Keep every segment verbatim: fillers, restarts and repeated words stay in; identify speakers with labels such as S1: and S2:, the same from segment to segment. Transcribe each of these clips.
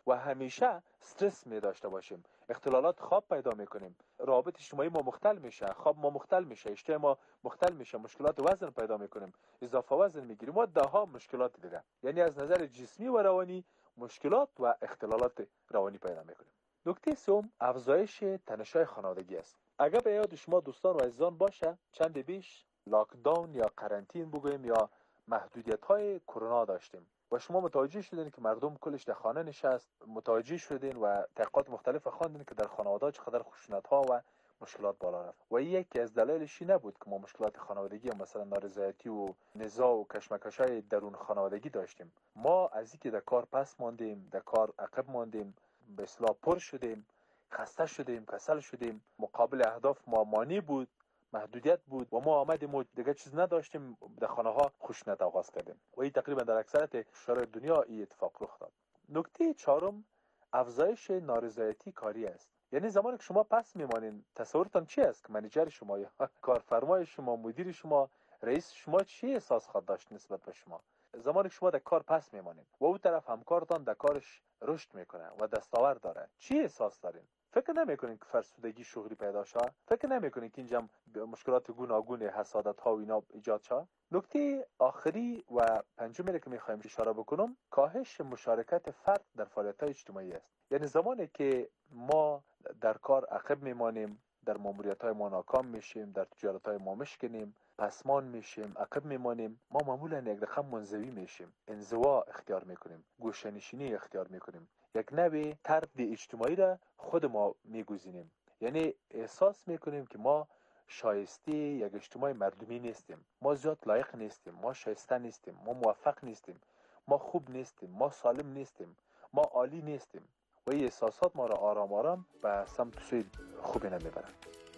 S1: و همیشه استرس می داشته باشیم، اختلالات خواب پیدا میکنیم، روابط اجتماعی ما مختل میشه، خواب ما مختل میشه، اشتها ما مختل میشه، مشکلات وزن پیدا میکنیم، اضافه وزن میگیریم و ده ها مشکلات دیگه. یعنی از نظر جسمی و روانی مشکلات و اختلالات روانی پیدا میکنیم. نکته سوم افزایش تنش‌های خانوادگی است. اگر به یاد شما دوستان و عزیزان باشه، چند بیش لاکداون یا قرنطین بگویم یا محدودیت‌های کرونا داشتیم و شما متوجه شدین که مردم کلش در خانه نشست، متوجه شدین و تحقیقات مختلف خواندین که در خانواده‌ها چقدر خشونت‌ها و مشکلات بالا رفت و یکی از دلایلش نبود که ما مشکلات خانوادگی مثلا نارضایتی و نزاع و کشمکش‌های درون خانوادگی داشتیم. ما از اینکه در کار پس ماندیم، در کار عقب ماندیم، به اصطلاح پر شدیم، خسته شدیم، کسل شدیم، مقابل اهداف ما مانی بود، محدودیت بود و ما آمدیم و دیگه چیز نداشتیم، در خانه ها خشونت آغاز کردیم و این تقریبا در اکثریت شرایط دنیا این اتفاق رخ داد. نکته چهارم افزایش نارضایتی کاری است. یعنی زمانی که شما پس میمانین، تصورتان چی است که منیجر شما یا کارفرمای شما، مدیر شما، رئیس شما چی احساس خواهد داشت نسبت به شما؟ زمانی که شما در کار پس میمانین و اون طرف همکارتان در کارش رشد میکنه و دستاورد داره، چی احساس دارین؟ فکر نمیکنین که فرسودگی شغلی پیدا شه؟ فکر نمیکنین که اینجا مشکلات گوناگون حسادت ها و اینا ایجاد شه؟ نکته آخری و پنجمی که میخوایم اشاره بکنم کاهش مشارکت فرد در فعالیت‌های اجتماعی است. یعنی زمانی که ما در کار عقب میمانیم، در ماموریت‌های ما ناکام میشیم، در تجارت‌های ما مشکنیم، پسمان میشیم، عقب میمانیم، ما معمولا یک رقم منزوی میشیم، انزوا اختیار میکنیم، گوشه‌نشینی اختیار میکنیم، یک نوع طرد اجتماعی را خود ما میگزینیم. یعنی احساس میکنیم که ما شایسته یک اجتماع مردمی نیستیم، ما زیاد لایق نیستیم، ما شایسته نیستیم، ما موفق نیستیم، ما خوب نیستیم، ما سالم نیستیم، ما عالی نیستیم و این احساسات ما را آرام آرام به سمت سوی خوبی نمیبرند.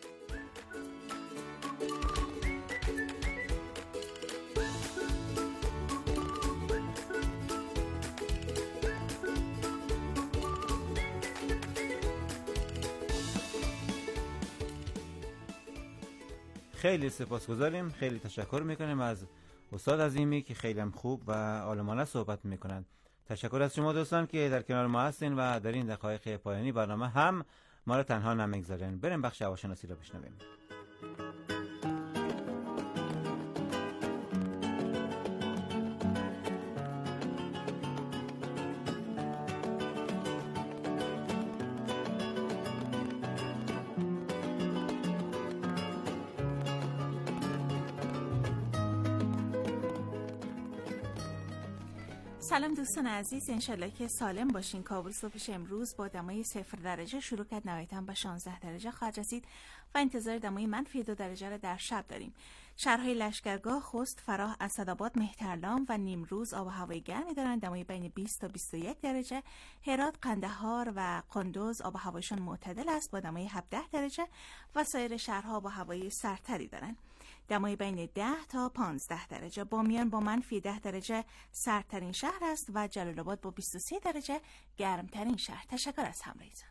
S2: خیلی سپاسگزاریم، خیلی تشکر میکنیم از استاد عظیمی که خیلی هم خوب و عالمانه صحبت میکنند. تشکر از شما دوستان که در کنار ما هستین و در این دقایق پایانی برنامه هم ما را تنها نمیگذارین. بریم بخش هواشناسی را بشنویم.
S3: سلام دوستان عزیز، انشالله که سالم باشین. کابل صبحش امروز با دمای صفر درجه شروع کرد، نهایتاً به شانزده درجه خواهد رسید و انتظار دمای منفی دو درجه را در شب داریم. شهرهای لشکرگاه، خوست، فراه، اسدآباد، مهترلام و نیمروز آب و هوای گرمی دارند، دمای بین بیست تا بیست و یک درجه. هرات، قندهار و قندوز آب و هوایشان معتدل است با دمای هفده درجه و سایر شهرها آب و هوای سردتری دارند، دمای بین ده تا پانزده درجه. بامیان با منفی ده درجه سردترین شهر است و جلال آباد با بیست و سه درجه گرمترین شهر. تشکر از همراهیتان.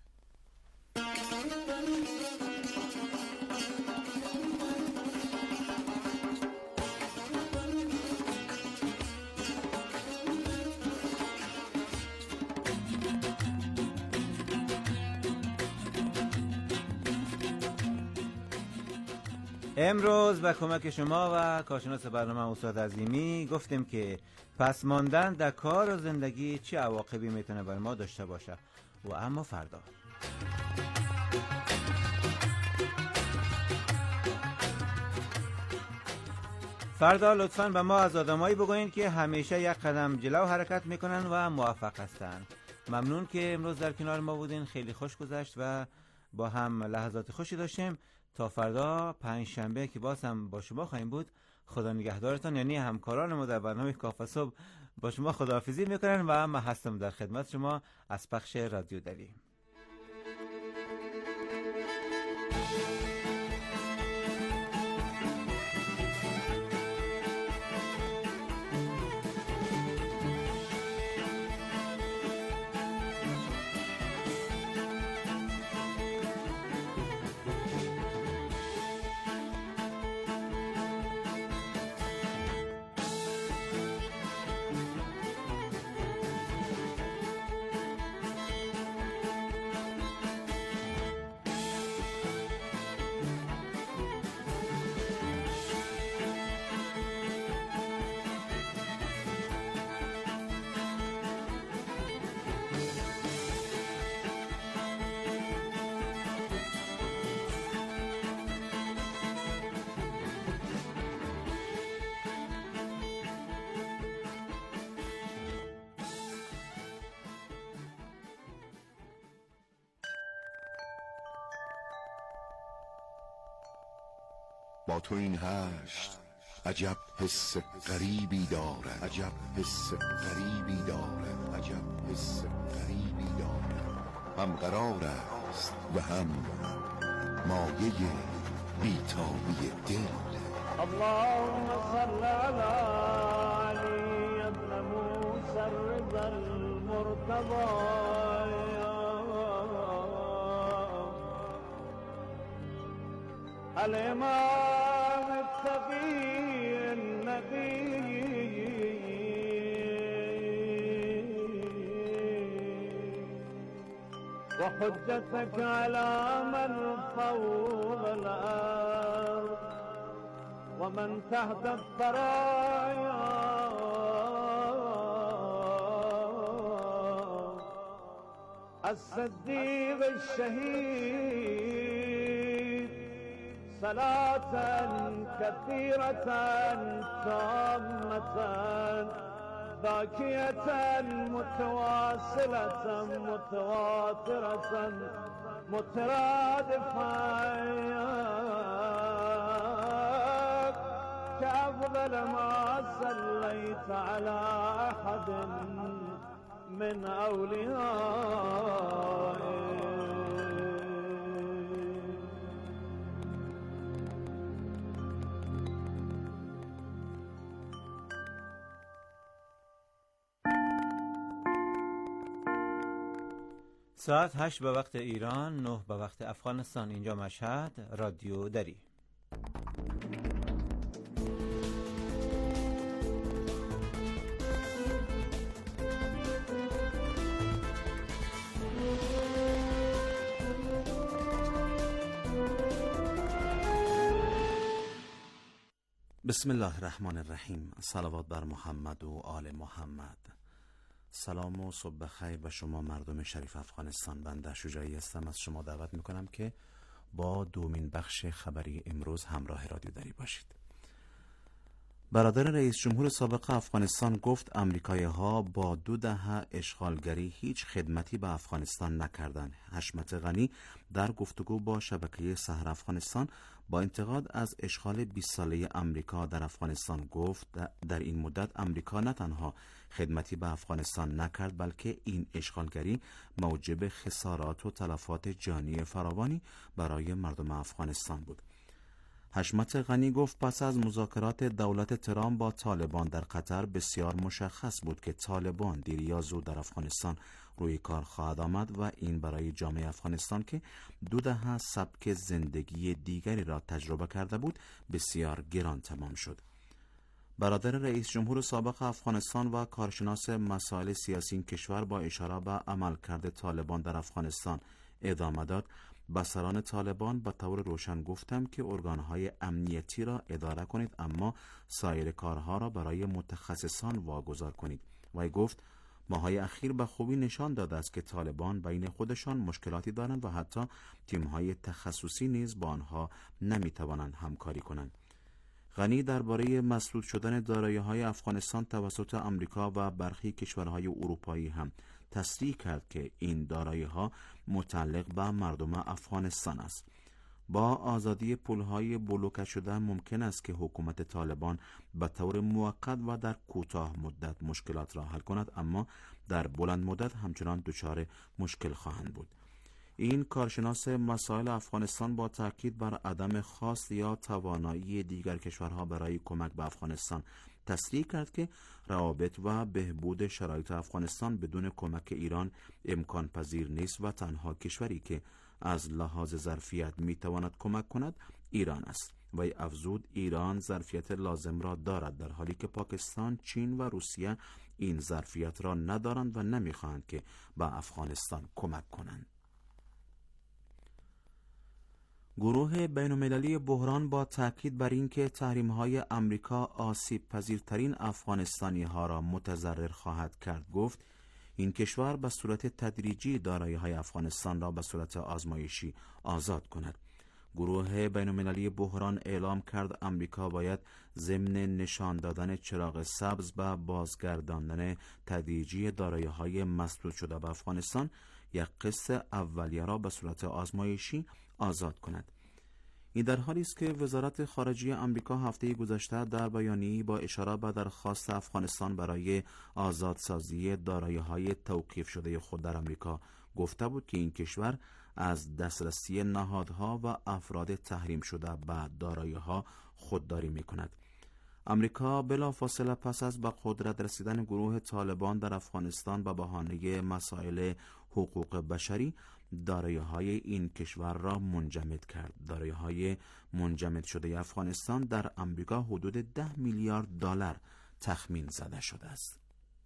S2: امروز با کمک شما و کارشناس برنامه استاد عظیمی گفتیم که پس ماندن در کار و زندگی چه عواقبی میتونه بر ما داشته باشه. و اما فردا فردا لطفاً به ما از آدمایی بگوین که همیشه یک قدم جلو حرکت میکنن و موفق هستن. ممنون که امروز در کنار ما بودین، خیلی خوش گذشت و با هم لحظات خوشی داشتیم. تا فردا پنج شنبه که باز هم با شما خواهیم بود. خدا نگهدارتان. یعنی همکاران ما در برنامه کافه صبح با شما خداحافظی میکنن و من هستم در خدمت شما از پخش رادیو دری.
S4: با تو این هشت عجب حس غریبی داره، عجب حس غریبی داره، عجب حس غریبی داره. هم قرار است و هم مایه بیتابی دل.
S5: اللهم صل على علي ابن موسى الرضا المرتضى الإمام التقي النبي وحجتك على من فوق الأرض ومن تحت الثرايا الصديق الشهيد صلاة كثيرة تامة باكية متواصلة متواترة مترادفة كأفضل ما صليت على أحد من أوليائك.
S2: ساعت هشت به وقت ایران، نه به وقت افغانستان. اینجا مشهد، رادیو دری.
S6: بسم الله الرحمن الرحیم. صلوات بر محمد و آل محمد. سلام و صبح بخیر به شما مردم شریف افغانستان. بنده شجاعی هستم. از شما دعوت میکنم که با دومین بخش خبری امروز همراه رادیو دری باشید. برادر رئیس جمهور سابق افغانستان گفت امریکایی ها با دو دهه اشغالگری هیچ خدمتی به افغانستان نکردند. حشمت غنی در گفتگو با شبکه سحر افغانستان با انتقاد از اشغال بیست ساله امریکا در افغانستان گفت در این مدت امریکا نه تنها خدمتی به افغانستان نکرد بلکه این اشغالگری موجب خسارات و تلفات جانی فراوانی برای مردم افغانستان بود. حشمت غنی گفت پس از مذاکرات دولت ترامپ با طالبان در قطر بسیار مشخص بود که طالبان دیر یا زود در افغانستان روی کار خواهد آمد و این برای جامعه افغانستان که دو دهه سبک زندگی دیگری را تجربه کرده بود بسیار گران تمام شد. برادر رئیس جمهور سابق افغانستان و کارشناس مسائل سیاسی این کشور با اشاره به عملکرد طالبان در افغانستان ادامه داد: به سران طالبان به طور روشن گفتم که ارگانهای امنیتی را اداره کنید اما سایر کارها را برای متخصصان واگذار کنید. و گفت ماهای اخیر به خوبی نشان داده است که طالبان بین خودشان مشکلاتی دارند و حتی تیم‌های تخصصی نیز با آنها نمی‌توانند همکاری کنند. غنی درباره مسدود شدن دارایی‌های افغانستان توسط آمریکا و برخی کشورهای اروپایی هم تصریح کرد که این دارایی‌ها متعلق به مردم افغانستان است. با آزادی پول‌های بلوکه شده ممکن است که حکومت طالبان به طور موقت و در کوتاه مدت مشکلات را حل کند اما در بلند مدت همچنان دچار مشکل خواهند بود. این کارشناس مسائل افغانستان با تاکید بر عدم خواست یا توانایی دیگر کشورها برای کمک به افغانستان تصریح کرد که روابط و بهبود شرایط افغانستان بدون کمک ایران امکان پذیر نیست و تنها کشوری که از لحاظ ظرفیت میتواند کمک کند ایران است. و افزود ایران ظرفیت لازم را دارد در حالی که پاکستان، چین و روسیه این ظرفیت را ندارند و نمیخواهند که به افغانستان کمک کنند. گروه بین‌المللی بحران با تاکید بر اینکه تحریم‌های آمریکا آسیب پذیرترین افغانستانی‌ها را متضرر خواهد کرد گفت این کشور به صورت تدریجی دارایی‌های افغانستان را به صورت آزمایشی آزاد کند. گروه بین‌المللی بحران اعلام کرد آمریکا باید ضمن نشان دادن چراغ سبز به بازگرداندن تدریجی دارایی‌های مسدود شده به افغانستان یک قسط اولیه را به صورت آزمایشی آزاد کند. این در حالی است که وزارت خارجه آمریکا هفته گذشته در بیانیه‌ای با اشاره به درخواست افغانستان برای آزادسازی دارایی‌های توقیف شده خود در آمریکا گفته بود که این کشور از دسترسی نهادها و افراد تحریم شده به دارایی‌ها خودداری می‌کند. آمریکا بلافاصله پس از به قدرت رسیدن گروه طالبان در افغانستان به بهانه مسائل حقوق بشری دارایی‌های این کشور را منجمد کرد. دارایی‌های منجمد شده افغانستان در آمریکا حدود ده میلیارد دلار تخمین زده شده است.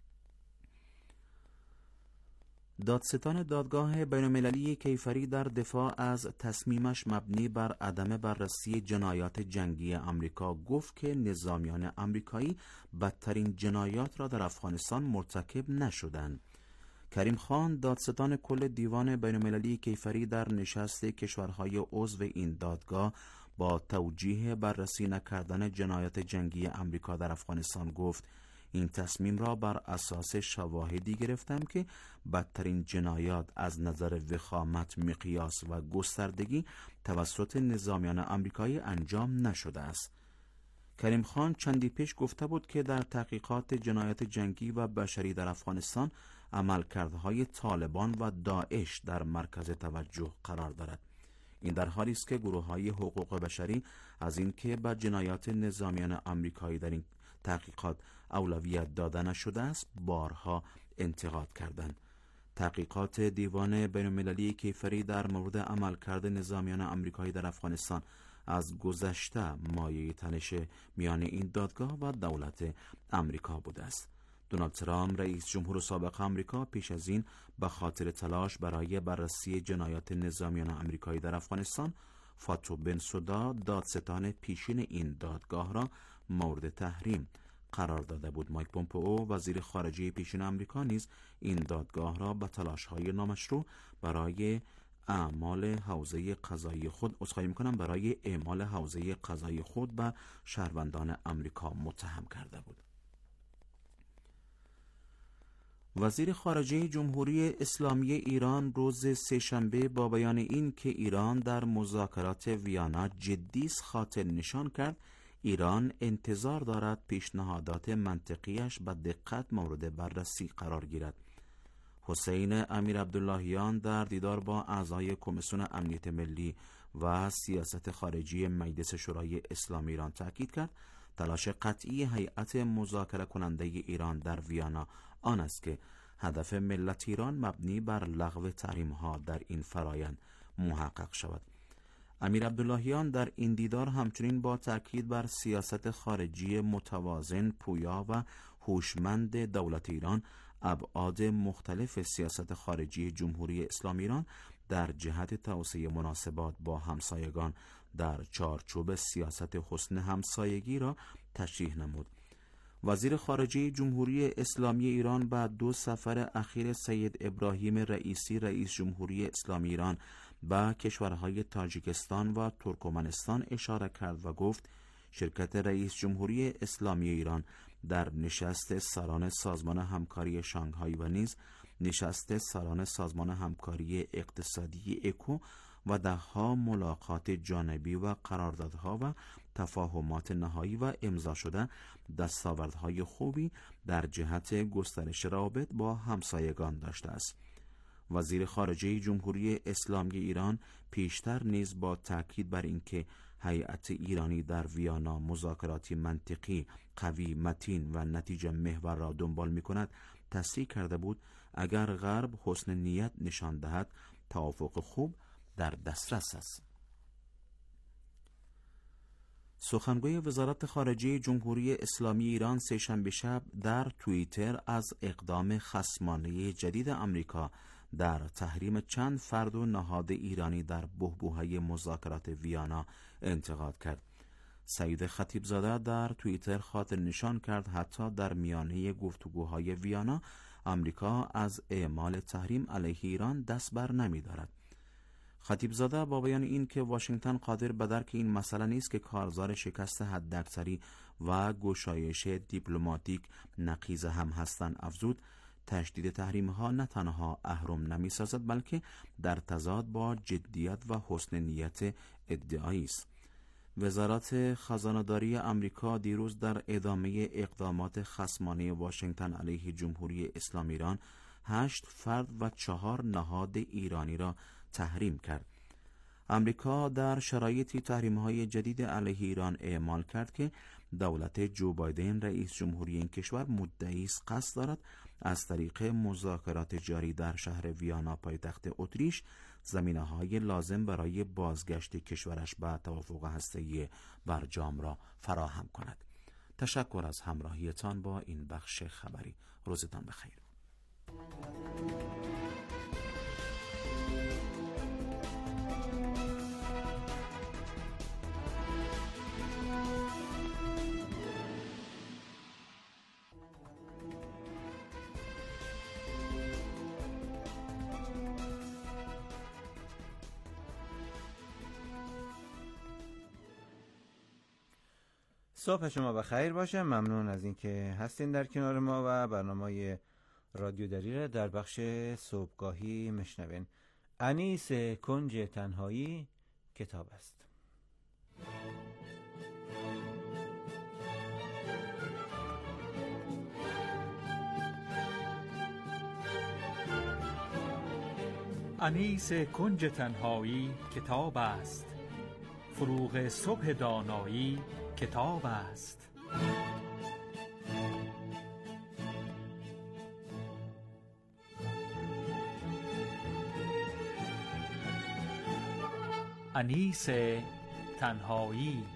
S6: دادستان دادگاه بین‌المللی کیفری در دفاع از تصمیمش مبنی بر عدم بررسی جنایات جنگی آمریکا گفت که نظامیان آمریکایی بدترین جنایات را در افغانستان مرتکب نشدند. کریم خان دادستان کل دیوان بین‌المللی کیفری در نشست کشورهای عضو این دادگاه با توجیه بررسی نکردن جنایات جنگی آمریکا در افغانستان گفت این تصمیم را بر اساس شواهدی گرفتم که بدترین جنایات از نظر وخامت، مقیاس و گستردگی توسط نظامیان آمریکایی انجام نشده است. کریم خان چندی پیش گفته بود که در تحقیقات جنایات جنگی و بشری در افغانستان عملکردهای طالبان و داعش در مرکز توجه قرار دارد. این در حالی است که گروه‌های حقوق بشری از اینکه به جنایات نظامیان آمریکایی در این تحقیقات اولویت داده نشده است بارها انتقاد کردند. تحقیقات دیوان بین‌المللی کیفری در مورد عملکرد نظامیان آمریکایی در افغانستان از گذشته مایه تنش میان این دادگاه و دولت آمریکا بوده است. دونالد ترامپ رئیس جمهور سابق آمریکا پیش از این به خاطر تلاش برای بررسی جنایات نظامیان آمریکایی در افغانستان فاتو بنسودا دادستان پیشین این دادگاه را مورد تحریم قرار داده بود. مایک پومپئو وزیر خارجه پیشین آمریکا نیز این دادگاه را به تلاش‌های نامشروع برای اعمال حوزه قضایی خود عذرخواهی می‌کنم برای اعمال حوزه قضایی خود به شهروندان آمریکا متهم کرده بود. وزیر خارجه جمهوری اسلامی ایران روز سه‌شنبه با بیان این که ایران در مذاکرات ویانا جدی است خاطر نشان کرد ایران انتظار دارد پیشنهادات منطقیش به دقت مورد بررسی قرار گیرد. حسین امیر عبداللهیان در دیدار با اعضای کمیسیون امنیت ملی و سیاست خارجی مجلس شورای اسلامی ایران تاکید کرد تلاش قطعی هیئت مذاکره کننده ایران در ویانا آن است که هدف ملت ایران مبنی بر لغو تحریم‌ها در این فرایند محقق شود. امیر عبداللهیان در این دیدار همچنین با تاکید بر سیاست خارجی متوازن، پویا و هوشمند دولت ایران ابعاد مختلف سیاست خارجی جمهوری اسلامی ایران در جهت توسعه مناسبات با همسایگان در چارچوب سیاست حسن همسایگی را تشریح نمود. وزیر خارجه جمهوری اسلامی ایران بعد دو سفر اخیر سید ابراهیم رئیسی رئیس جمهوری اسلامی ایران به کشورهای تاجیکستان و ترکمنستان اشاره کرد و گفت شرکت رئیس جمهوری اسلامی ایران در نشست سران سازمان همکاری شانگهای و نیز نشست سران سازمان همکاری اقتصادی اکو و دهها ملاقات جانبی و قراردادها و تفاهمات نهایی و امضا شده دستاوردهای خوبی در جهت گسترش روابط با همسایگان داشته است. وزیر خارجه جمهوری اسلامی ایران پیشتر نیز با تاکید بر اینکه هیئت ایرانی در ویانا مذاکراتی منطقی، قوی، متین و نتیجه محور را دنبال می‌کند، تصریح کرده بود اگر غرب حسن نیت نشان دهد توافق خوب در دسترس است. سخنگوی وزارت خارجه جمهوری اسلامی ایران سه‌شنبه شب در توییتر از اقدام خصمانه جدید آمریکا در تحریم چند فرد و نهاد ایرانی در بحبوحه مذاکرات ویانا انتقاد کرد. سعید خطیبزاده در توییتر خاطر نشان کرد حتی در میانه گفتگوهای ویانا آمریکا از اعمال تحریم علیه ایران دست بر نمی دارد. خطیبزاده با بیان این که واشنگتن قادر به درک این مسئله نیست که کارزار شکست حداکثری و گشایش دیپلماتیک نقیض هم هستند افزود تشدید تحریم ها نه تنها اهرم نمی سازد بلکه در تضاد با جدیت و حسن نیت ادعایی است. وزارت خزانه‌داری آمریکا دیروز در ادامه اقدامات خصمانه واشنگتن علیه جمهوری اسلامی ایران هشت فرد و چهار نهاد ایرانی را تحریم کرد. آمریکا در شرایطی تحریم‌های جدید علیه ایران اعمال کرد که دولت جو بایدن رئیس جمهوری این کشور مدعی است قصد دارد از طریق مذاکرات جاری در شهر ویانا پایتخت اتریش زمینه‌های لازم برای بازگشت کشورش به توافق هسته‌ای برجام را فراهم کند. تشکر از همراهیتان با این بخش خبری. روزتان بخیر.
S2: صبح شما بخیر باشه. ممنون از اینکه هستین در کنار ما و برنامه رادیو دری در بخش صبحگاهی مشنوین. انیس کنج تنهایی کتاب است.
S7: انیس کنج تنهایی کتاب است. فروغ صبح دانایی کتاب است. انیس تنهایی.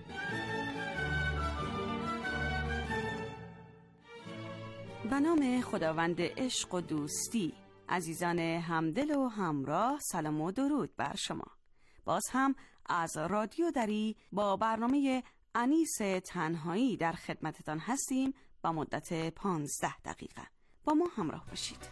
S8: به نام خداوند عشق و دوستی. عزیزان همدل و همراه، سلام و درود بر شما. باز هم از رادیو دری با برنامه انیس تنهایی در خدمتتان هستیم با مدت پانزده دقیقه. با ما همراه باشید.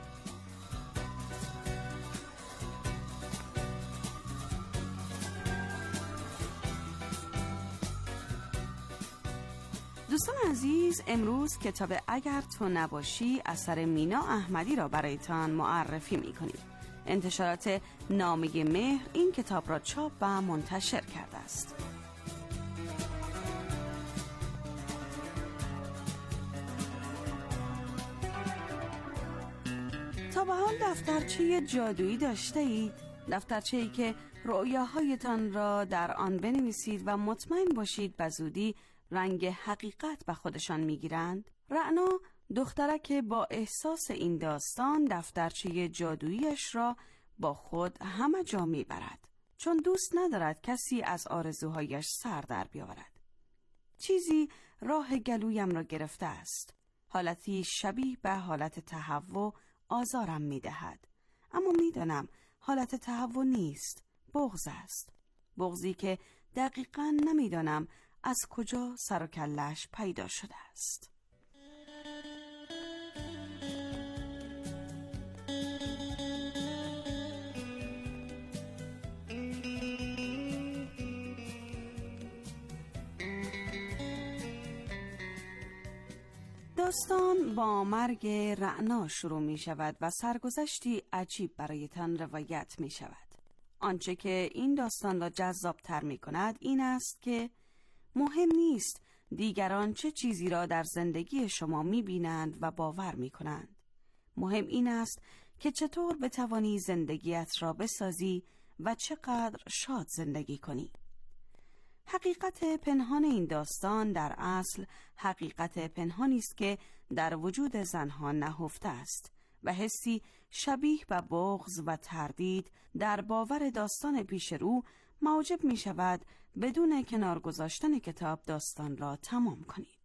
S8: دوستان عزیز، امروز کتاب اگر تو نباشی اثر مینا احمدی را برایتان معرفی می‌کنیم. انتشارات نامه مهر این کتاب را چاپ و منتشر کرده است. تا به حال دفترچه جادویی داشته اید؟ دفترچه‌ای که رؤیاهایتان را در آن بنویسید و مطمئن باشید به زودی رنگ حقیقت به خودشان میگیرند؟ رعنا دخترک با احساس این داستان دفترچه جادوییش را با خود همه جا میبرد، چون دوست ندارد کسی از آرزوهایش سر در بیاورد. چیزی راه گلویم را گرفته است. حالتی شبیه به حالت تهوع آزارم میدهد، اما میدانم حالت تهوع نیست، بغض است. بغضی که دقیقاً نمیدانم از کجا سر و کله‌اش پیدا شده است. داستان با مرگ رعنا شروع می شود و سرگذشتی عجیب برایتان روایت می شود. آنچه که این داستان را جذاب تر می کند این است که مهم نیست دیگران چه چیزی را در زندگی شما می بینند و باور می کنند. مهم این است که چطور بتوانی زندگیت را بسازی و چقدر شاد زندگی کنی. حقیقت پنهان این داستان در اصل حقیقت پنهانی است که در وجود زنها نهفته است و حسی شبیه به بغض و تردید در باور داستان پیش رو موجب می شود بدون کنار گذاشتن کتاب داستان را تمام کنید.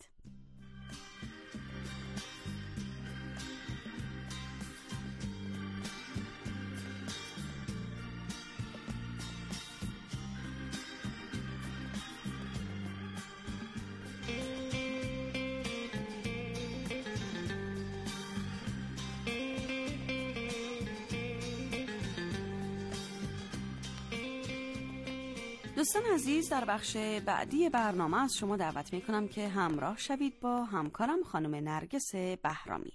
S8: دوستان عزیز، در بخش بعدی برنامه از شما دعوت می کنم که همراه شوید با همکارم خانم نرگس بهرامی.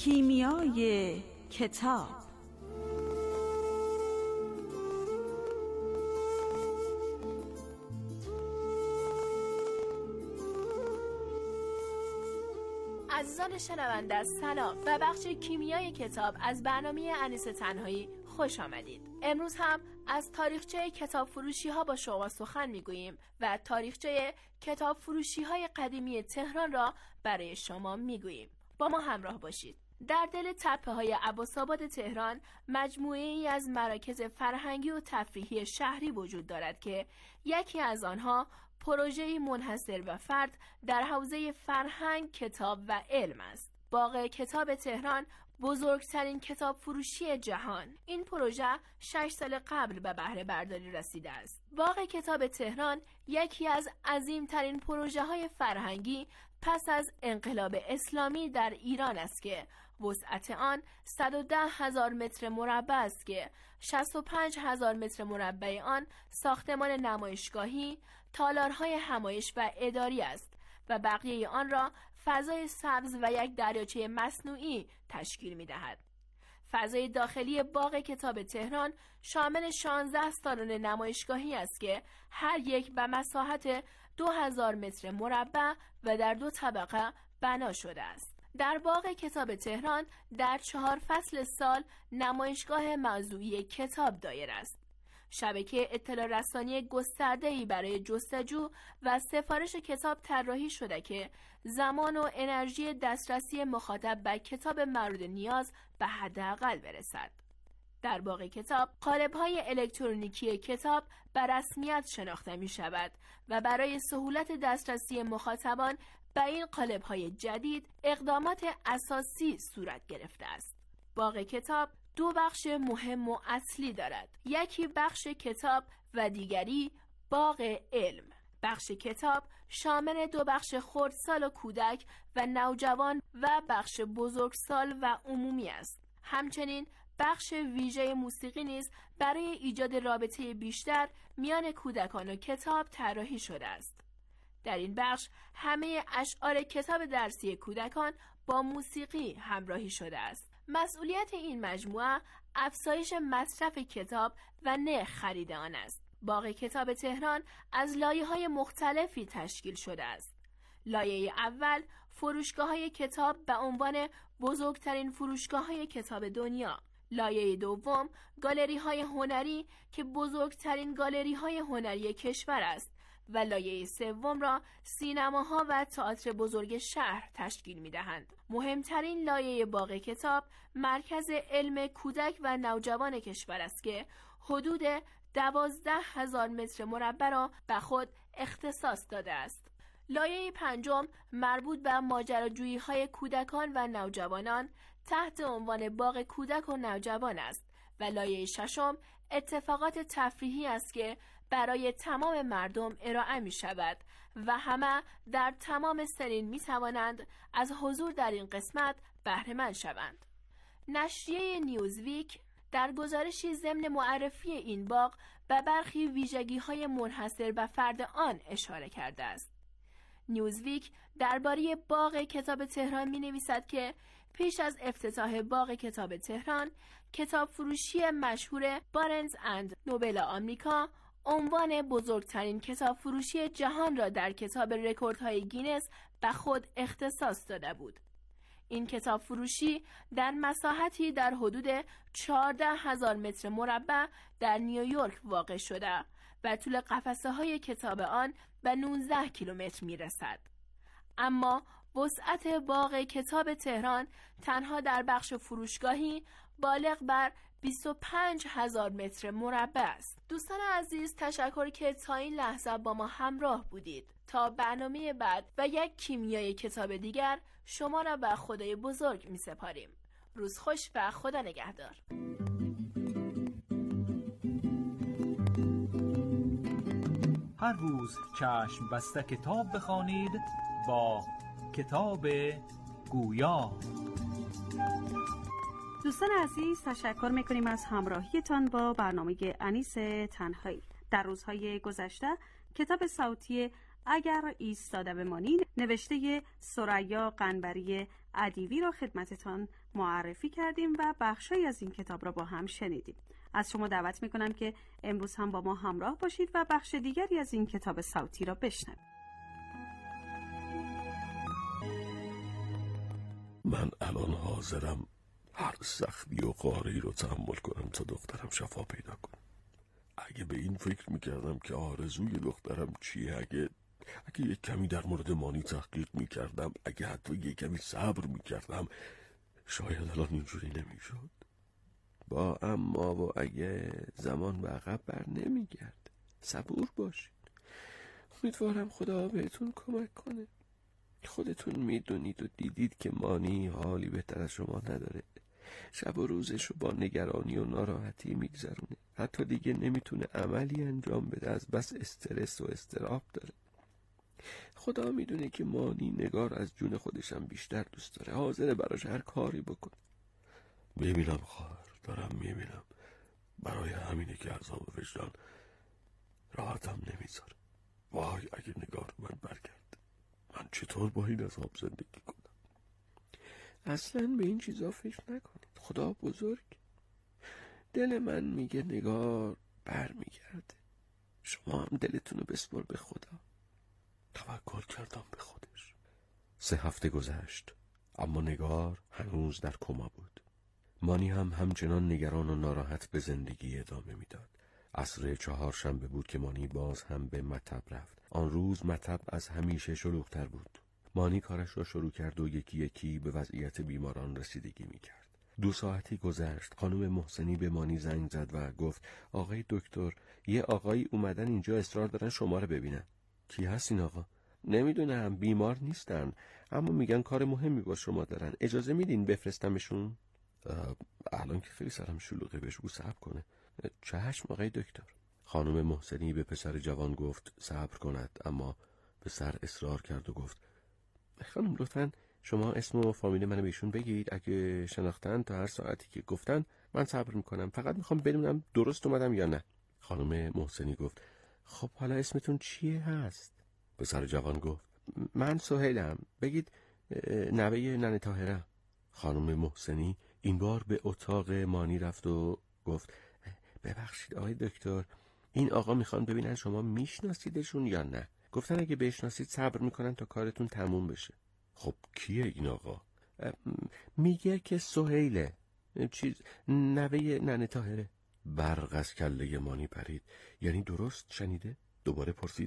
S8: کیمیای کتاب.
S9: عزیزان شنونده سلام و بخش کیمیای کتاب از برنامه انیس تنهایی خوش آمدید. امروز هم از تاریخچه کتاب فروشی ها با شما سخن میگوییم و تاریخچه کتاب فروشی های قدیمی تهران را برای شما میگوییم. با ما همراه باشید. در دل تپه های عباس‌آباد تهران مجموعه ای از مراکز فرهنگی و تفریحی شهری وجود دارد که یکی از آنها پروژه‌ای منحصر و فرد در حوزه فرهنگ، کتاب و علم است. باغ کتاب تهران بزرگترین کتاب فروشی جهان. این پروژه شش سال قبل به بهره برداری رسیده است. باغ کتاب تهران یکی از عظیمترین پروژه های فرهنگی پس از انقلاب اسلامی در ایران است که وسعت آن صد و ده هزار متر مربع است که شصت و پنج هزار متر مربع آن ساختمان نمایشگاهی، تالارهای همایش و اداری است و بقیه آن را فضای سبز و یک دریاچه مصنوعی تشکیل می دهد. فضای داخلی باغ کتاب تهران شامل شانزده سالن نمایشگاهی است که هر یک به مساحت دو هزار متر مربع و در دو طبقه بنا شده است. در باغ کتاب تهران در چهار فصل سال نمایشگاه موضوعی کتاب دایر است. شبکه اطلاع رسانی گسترده‌ای برای جستجو و سفارش کتاب طراحی شده که زمان و انرژی دسترسی مخاطب به کتاب مورد نیاز به حداقل برسد. در باغ کتاب قالب‌های الکترونیکی کتاب به رسمیت شناخته می‌شود و برای سهولت دسترسی مخاطبان به این قالب‌های جدید اقدامات اساسی صورت گرفته است. باغ کتاب دو بخش مهم و اصلی دارد. یکی بخش کتاب و دیگری باغ علم. بخش کتاب شامل دو بخش خردسال و کودک و نوجوان و بخش بزرگسال و عمومی است. همچنین بخش ویژه موسیقی نیز برای ایجاد رابطه بیشتر میان کودکان و کتاب طراحی شده است. در این بخش همه اشعار کتاب درسی کودکان با موسیقی همراهی شده است. مسئولیت این مجموعه افزایش مصرف کتاب و نه خرید آن است. باغ کتاب تهران از لایه‌های مختلفی تشکیل شده است. لایه اول فروشگاه‌های کتاب به عنوان بزرگترین فروشگاه‌های کتاب دنیا. لایه دوم گالری‌های هنری که بزرگترین گالری‌های هنری کشور است و لایه سوم را سینماها و تئاتر بزرگ شهر تشکیل می‌دهند. مهمترین لایه باغ کتاب مرکز علم کودک و نوجوان کشور است که حدود دوازده هزار متر مربع را به خود اختصاص داده است. لایه پنجم مربوط به ماجراجویی‌های کودکان و نوجوانان تحت عنوان باغ کودک و نوجوان است و لایه ششم اتفاقات تفریحی است که برای تمام مردم ارائه می شود و همه در تمام سنین می توانند از حضور در این قسمت بهره مند شوند. نشریه نیوزویک در گزارشی ضمن معرفی این باغ به برخی ویژگی‌های منحصر به فرد آن اشاره کرده است. نیوزویک درباره باغ کتاب تهران می نویسد که پیش از افتتاح باغ کتاب تهران، کتاب فروشی مشهور بارنز اند نوبل آمریکا عنوان بزرگترین کتاب فروشی جهان را در کتاب رکوردهای گینس به خود اختصاص داده بود. این کتاب فروشی در مساحتی در حدود چهارده هزار متر مربع در نیویورک واقع شده و طول قفسه های کتاب آن به نوزده کیلومتر می رسد. اما وسعت باغ کتاب تهران تنها در بخش فروشگاهی بالغ بر بیست و پنج هزار متر مربع است. دوستان عزیز، تشکر که تا این لحظه با ما همراه بودید. تا برنامه بعد و یک کیمیای کتاب دیگر شما را به خدای بزرگ می سپاریم. روز خوش و خدا نگهدار.
S7: هر روز چشم بسته کتاب بخوانید با کتاب گویا.
S8: دوستان عزیز، تشکر میکنیم از همراهیتان با برنامه انیس تنهایی. در روزهای گذشته کتاب صوتی اگر ایستاده بمانی نوشته ثریا قنبری ادیبی را خدمتتان معرفی کردیم و بخشی از این کتاب را با هم شنیدیم. از شما دعوت میکنم که امروز هم با ما همراه باشید و بخش دیگری از این کتاب صوتی را بشنوید.
S10: من الان حاضرم هر سختی و قاره‌ای رو تحمل کنم تا دخترم شفا پیدا کنه. اگه به این فکر میکردم که آرزوی دخترم چیه، اگه اگه یک کمی در مورد مانی تحقیق میکردم، اگه حتی یک کمی صبر میکردم، شاید الان اینجوری نمیشد.
S11: با اما و اگه زمان به عقب بر نمیگرد. صبور باشید. امیدوارم خدا بهتون کمک کنه. خودتون میدونید و دیدید که مانی حالی بهتر از شما نداره. شب و روزش رو با نگرانی و ناراحتی میگذرونه. حتی دیگه نمیتونه عملی انجام بده، از بس استرس و اضطراب داره. خدا میدونه که مانی نگار از جون خودشم بیشتر دوست داره. حاضره براش هر کاری بکنه.
S10: میبینم خواهر، دارم میبینم. برای همینه که عذاب وجدان راحتم نمیذاره. وای اگه نگار من برگرد، من چطور با این عذاب زندگی کنم؟
S11: اصلا به این چیزا فکر نکنید. خدا بزرگ. دل من میگه نگار بر میگرده. شما هم دلتون رو بسپر به خدا.
S10: توکل کردم به خودش.
S6: سه هفته گذشت، اما نگار هنوز در کما بود. مانی هم همچنان نگران و ناراحت به زندگی ادامه میداد. عصر چهارشنبه بود که مانی باز هم به مطب رفت. آن روز مطب از همیشه شلوغ‌تر بود. مانی کارش را شروع کرد و یکی یکی به وضعیت بیماران رسیدگی میکرد. دو ساعتی گذشت. خانم محسنی به مانی زنگ زد و گفت آقای دکتر، یه آقایی اومدن اینجا، اصرار دارن شما رو ببینن. کی هست این آقا؟ نمیدونم، بیمار نیستن، اما میگن کار مهمی با شما دارن. اجازه میدین بفرستمشون؟
S10: الان که خیلی سرم شلوغه، بهش بگو صبر کنه.
S6: چشم آقای دکتر. خانم محسنی به پسر جوان گفت صبر کند، اما پسر اصرار کرد و گفت
S11: خانم لطفاً شما اسم و فامیل منو بهشون بگید. اگه شناختن تا هر ساعتی که گفتن من صبر میکنم. فقط میخوام بدونم درست اومدم یا نه.
S6: خانم محسنی گفت
S11: خب حالا اسمتون چیه هست؟
S6: پسر جوان گفت
S11: من سهیلم. بگید نوه ننه طاهره.
S6: خانم محسنی این بار به اتاق مانی رفت و گفت
S11: ببخشید آقای دکتر، این آقا میخوان ببینن شما میشناسیدشون یا نه. گفتن اگه بشناسید صبر میکنن تا کارتون تموم بشه.
S10: خب کیه این آقا؟
S11: میگه که سهیله، چیز نوه ننه طاهره.
S6: برق از کله مانی پرید. یعنی درست شنیده؟ دوباره پرسید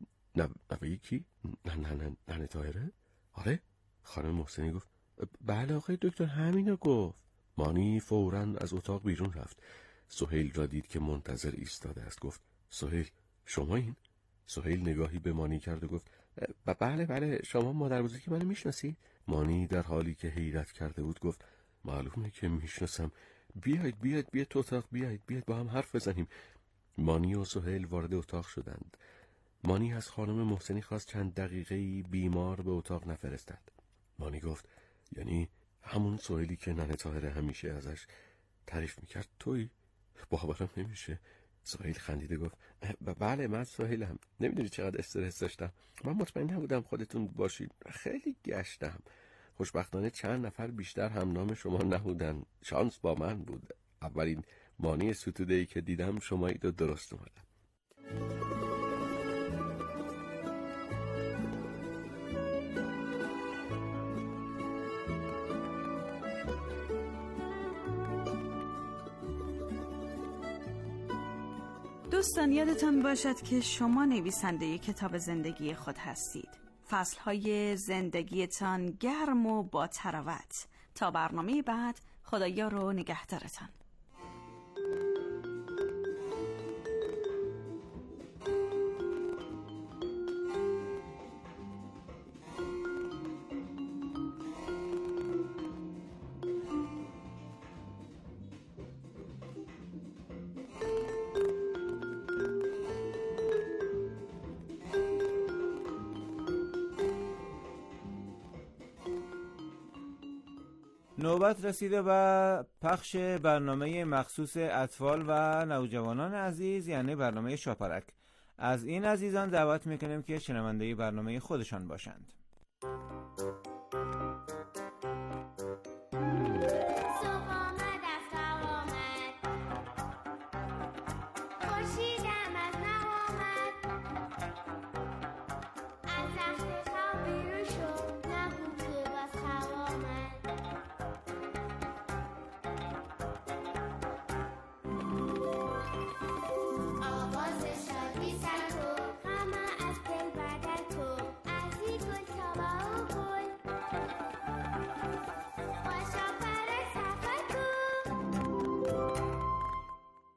S6: نوه کی؟ نه نه نه ننه طاهره؟ آره؟ خانم محسنی گفت
S11: بله آقای دکتر همینو گفت.
S6: مانی فوراً از اتاق بیرون رفت. سهیل را دید که منتظر ایستاده است. گفت سهیل شما این؟ سهیل نگاهی به مانی کرد و گفت
S11: بله بله شما مادر بزرگی منو میشناسی؟
S6: مانی در حالی که حیرت کرده بود گفت معلومه که میشناسم.
S11: بیاید بیاید بیاید تو اتاق، بیاید بیاید با هم حرف بزنیم.
S6: مانی و سهیل وارد اتاق شدند. مانی از خانم محسنی خواست چند دقیقه‌ای بیمار به اتاق نفرستد. مانی گفت یعنی همون سهیلی که ننه طاهره همیشه ازش تعریف میکرد تویی؟ باورم نمیشه.
S11: سهیل خندیده گفت بله من سهیلم. نمیدونی چقدر استرس داشتم. من مطمئن نبودم خودتون باشید. خیلی گشتم. خوشبختانه چند نفر بیشتر هم نام شما نبودن. شانس با من بود. اولین مانی ستوده‌ای که دیدم شمایید و درست اومدم.
S8: دوستان یادتان باشد که شما نویسنده کتاب زندگی خود هستید. فصلهای زندگیتان گرم و با تراوت. تا برنامه بعد، خدایا رو نگهدارتان.
S2: نوبت رسیده و پخش برنامه مخصوص اطفال و نوجوانان عزیز، یعنی برنامه شاپرک. از این عزیزان دعوت میکنیم که شنونده برنامه خودشان باشند.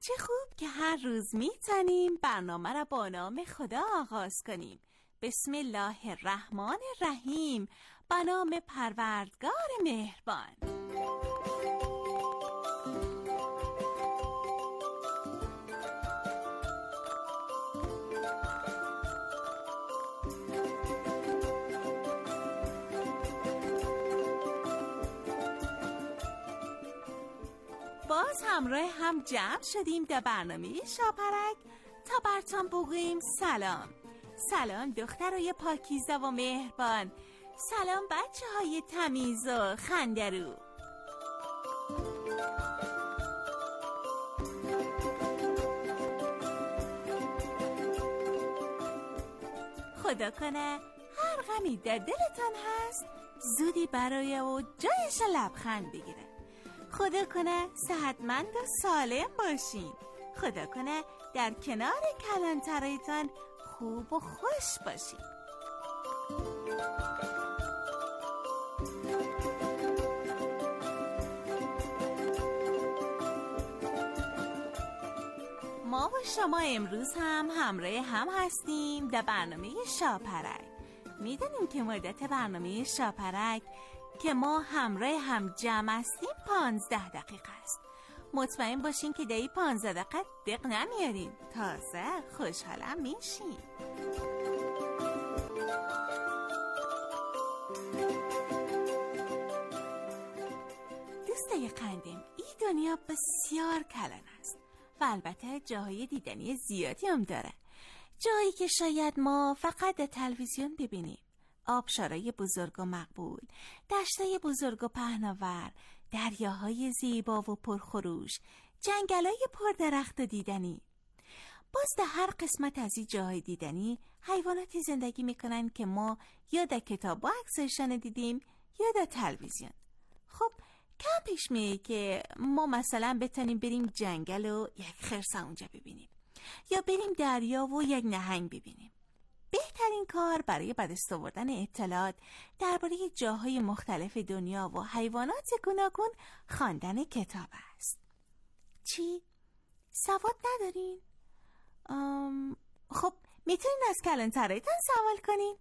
S3: چه خوب که هر روز میتونیم برنامه را با نام خدا آغاز کنیم. بسم الله الرحمن الرحیم، به نام پروردگار مهربان. باز همراه هم جمع شدیم در برنامه شاپرک تا برتان بگوییم سلام. سلام دخترای پاکیزه و مهربان. سلام بچه های تمیز و خندرو. خدا کنه هر غمی در دلتان هست زودی برای او جایش لبخند بگیره. خدا کنه صحتمند و سالم باشین. خدا کنه در کنار کلانترایتان خوب و خوش باشین. ما و شما امروز هم همراه هم هستیم در برنامه شاپرک. میدونیم که مدت برنامه شاپرک که ما همراه هم جمع هستیم پانزده دقیقه است. مطمئن باشین که دهی پانزده دقیقه دق نمیارین، تازه خوشحالم میشین. دوستای قندیم، این دنیا بسیار کلان است و البته جاهای دیدنی زیادی هم داره. جایی که شاید ما فقط در تلویزیون ببینیم. آبشارای بزرگ و مقبول، دشتای بزرگ و پهناور، دریاهای زیبا و پرخروش، جنگلای پردرخت و دیدنی. باز در هر قسمت از این جاهای دیدنی حیواناتی زندگی میکنن که ما یا در کتاب و عکسشان دیدیم یا در تلویزیون. خب کم پیش میه که ما مثلا بتونیم بریم جنگل و یک خرس اونجا ببینیم یا بریم دریا و یک نهنگ ببینیم. بهترین کار برای به دست آوردن اطلاعات درباره جاهای مختلف دنیا و حیوانات گوناگون خواندن کتاب است. چی؟ سواد ندارین؟ ام... خب میتونین از کلانترایتان سوال کنین؟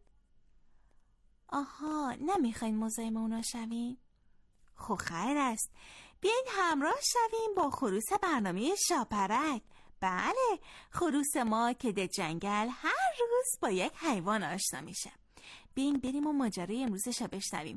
S3: آها، نمیخواین مزاحم اونا شوین؟ خب خیر است، بیاین همراه شویم با خروس برنامه شاپرک. بله، خروس ما که در جنگل هر روز با یک حیوان آشنا میشه. بیاین بریم و ماجرای امروزش رو بشنویم.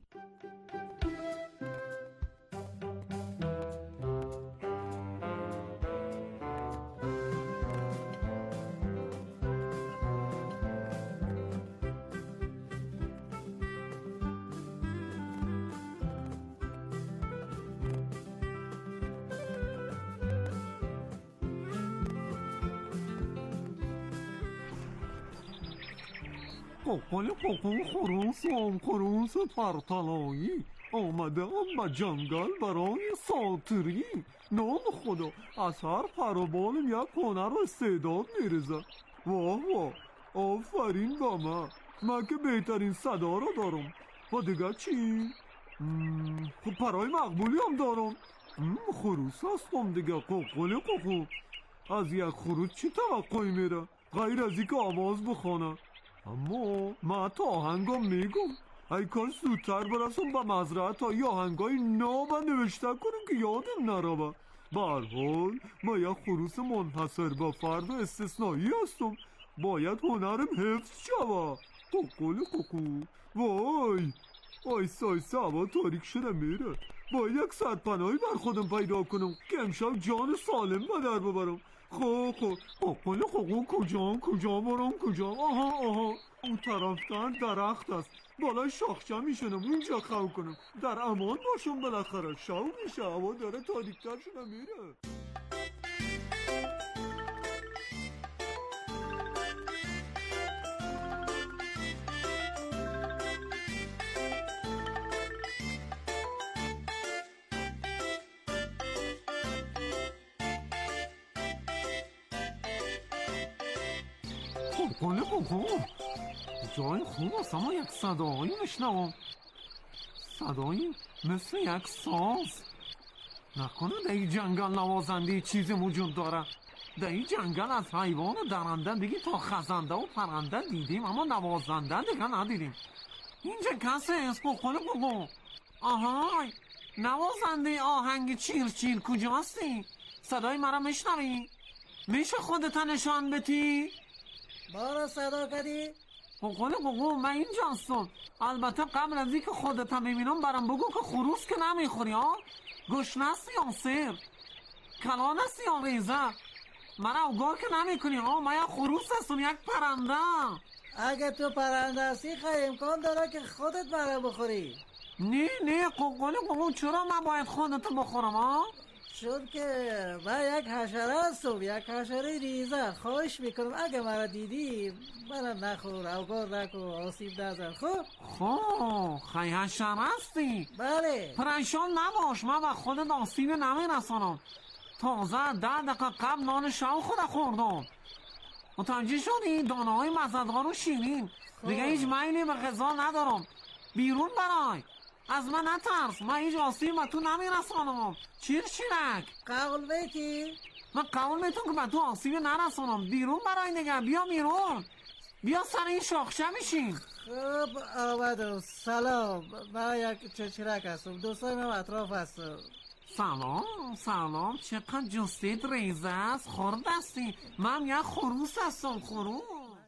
S12: قوقل قوقل خروسم خروس پرطلایی آمدم به جنگل برای ساتری. نام خدا از هر پروبالم یک هنر و استعداد میرزد. واه واه، آفرین با من، من که بهترین صدا رو دارم. و دیگه چی؟ خب پرای مقبولی هم دارم. خروس هستم دیگه. قوقل قوقل. از یک خروس چی توقعی میره غیر از این که آواز بخونه؟ اما من تا آهنگم میگم ای کاش زودتر برسم به مزرعه تا ای آهنگای نو نوشته کنم که یادم نروه. به هر حال من یک خروس منحصر به فرد و استثنایی هستم. باید هنرم حفظ شوه. قوقل قوقل. وای آیسته آیسته هوا تاریک شده میره. با یک سرپناهی بر خودم پیدا کنم که امشب جان سالم به در ببرم. خو خو قوقل قوقل کجا کجا برم کجا؟ آها آها اون طرفتر درخت است، بالای شاخچه میشنم اونجا خو کنم. در امان باشم بالاخره. شو میشه، هوا داره تاریکتر شده میره. قوقل قوقل جای خوب است، اما یک صدایی میشنوم. صدایی مثل یک ساز. نکنه در این جنگل نوازنده چیزی وجود داره؟ در این جنگل از حیوان و درنده دیگه تا خزنده و پرنده دیدیم، اما نوازنده دیگه ندیدیم. اینجا کسی است؟ بخونه بگو. آهای، نوازنده آهنگ چیر چیر کجاستی؟ صدای مرا میشنوی؟ میشه خودت نشان بدی؟
S13: بارا صدا کردی؟
S12: بخونه بگو، من اینجا هستم. البته قبل از اینکه خودت ببینم برام بگو که خروس که نمیخوری ها؟ گشنه هستی یا سیر؟ کلان هستی یا ریزه؟ من اوگاه که نمی کنی ها؟ من یک خروس هستم، یک پرنده.
S13: اگه تو پرنده هستی خیلی امکان داره که خودت برای بخوری.
S12: نه نه قوقلی قوقل چرا من باید خودتو بخورم ها؟
S13: چون که من یک حشره هستم، یک حشره ریزه. خواهش میکنم اگه مرا دیدی منم نخور، اوگاه نکن، آسیب نزن. خب
S12: خب خیلی حشره هستی؟
S13: بله.
S12: پریشان نباش، من با خودت آسیب نمیرسانم. تازه ده دقیقه قبل نان شو خودم خوردم. متوجه شدی؟ دانه های مزدگار و شیرین. دیگه هیچ میلی به غذا ندارم. بیرون برای از من نترس، من هیچ آسیب به تو نمیرسانم. چیر چیرک
S13: قول بیتی؟
S12: من قول میتونم که به تو آسیب نرسانم. بیرون برای دیگه، بیا بیرون، بیا سر این شاخشه میشین.
S13: خب آمدم. سلام، من یک چرچرک هستم، دوستای من اطراف هستم.
S12: سلام سلام، چقدر جستید ریزه است، خورد هستی. من یک خروس هستم، خروس.